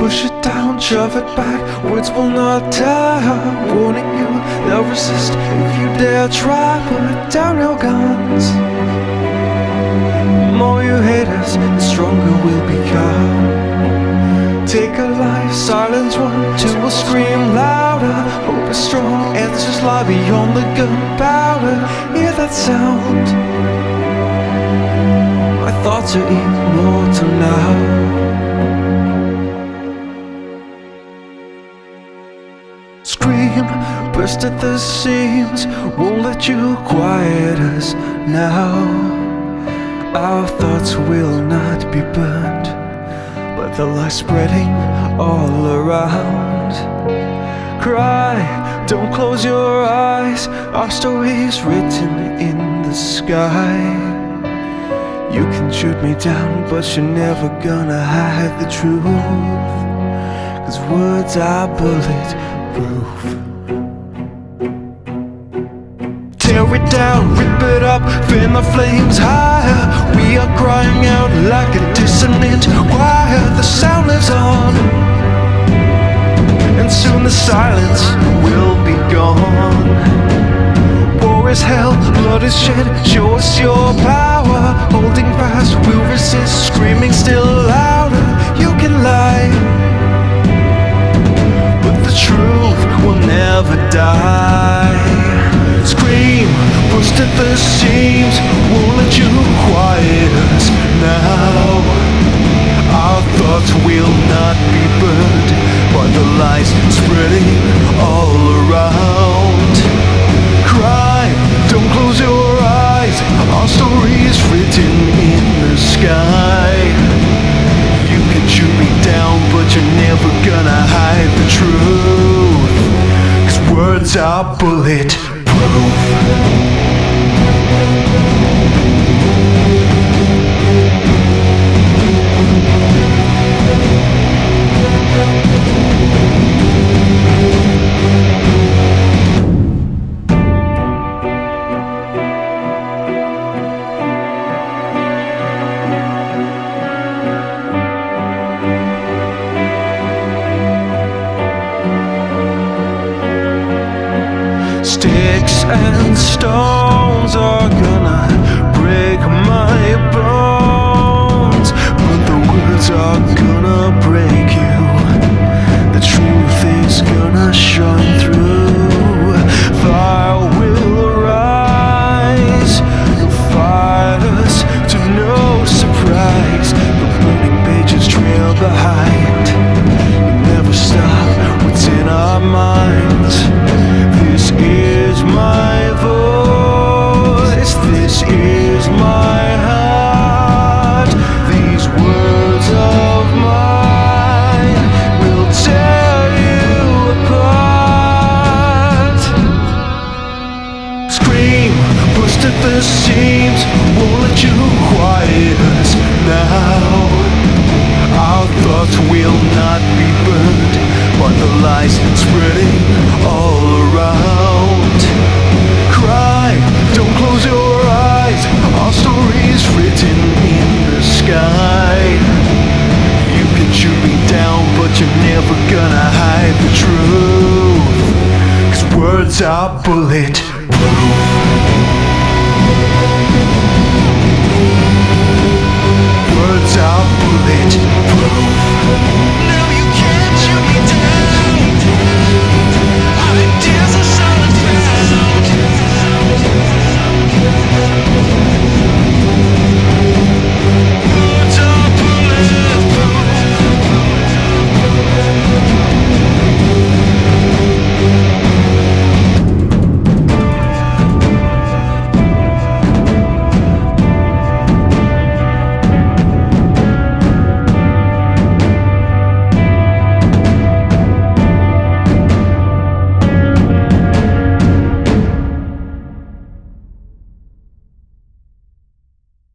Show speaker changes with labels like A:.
A: Push it down, shove it back. Words will not die. I'm warning you, they'll resist if you dare try. Put down your guns. The more you hate us, the stronger we'll become. Take a life, silence one, two will scream louder. Hope is strong, answers lie beyond the gunpowder. Hear that sound? My thoughts are immortal now. Scream, burst at the seams, won't let you quiet us now. Our thoughts will not be burned, but the light spreading all around. Cry, don't close your eyes, our story's written in the sky. You can shoot me down, but you're never gonna hide the truth, 'cause words are bulletproof. Tear it down, rip it up, fan the flames higher. We are crying out like a dissonant choir. The sound lives on, and soon the silence will be gone. War is hell, blood is shed, show us your power. Holding fast, we'll resist, screaming still louder. You can lie, but the truth will never die. Scream, burst at the seams, won't let you quiet us now. Our thoughts will not be burned by the lies spreading all around. Cry, don't close your eyes, our story is written in the sky. You can shoot me down, but you're never gonna hide the truth, 'cause words are bulletproof. Sticks and stones are gonna break my bones, but the words are gonna break you. The truth is gonna shine through. Fire will arise, you'll fight us to no surprise. The burning pages trail behind. You never stop what's in our minds. This is my voice, this is my heart. These words of mine will tear you apart. Scream, burst at the seams, won't let you quiet us now. Our thoughts will not be burned by the lies spreading all around. Cry, don't close your eyes, our story is written in the sky. You can shoot me down, but you're never gonna hide the truth, 'cause words are bulletproof. Words are bulletproof.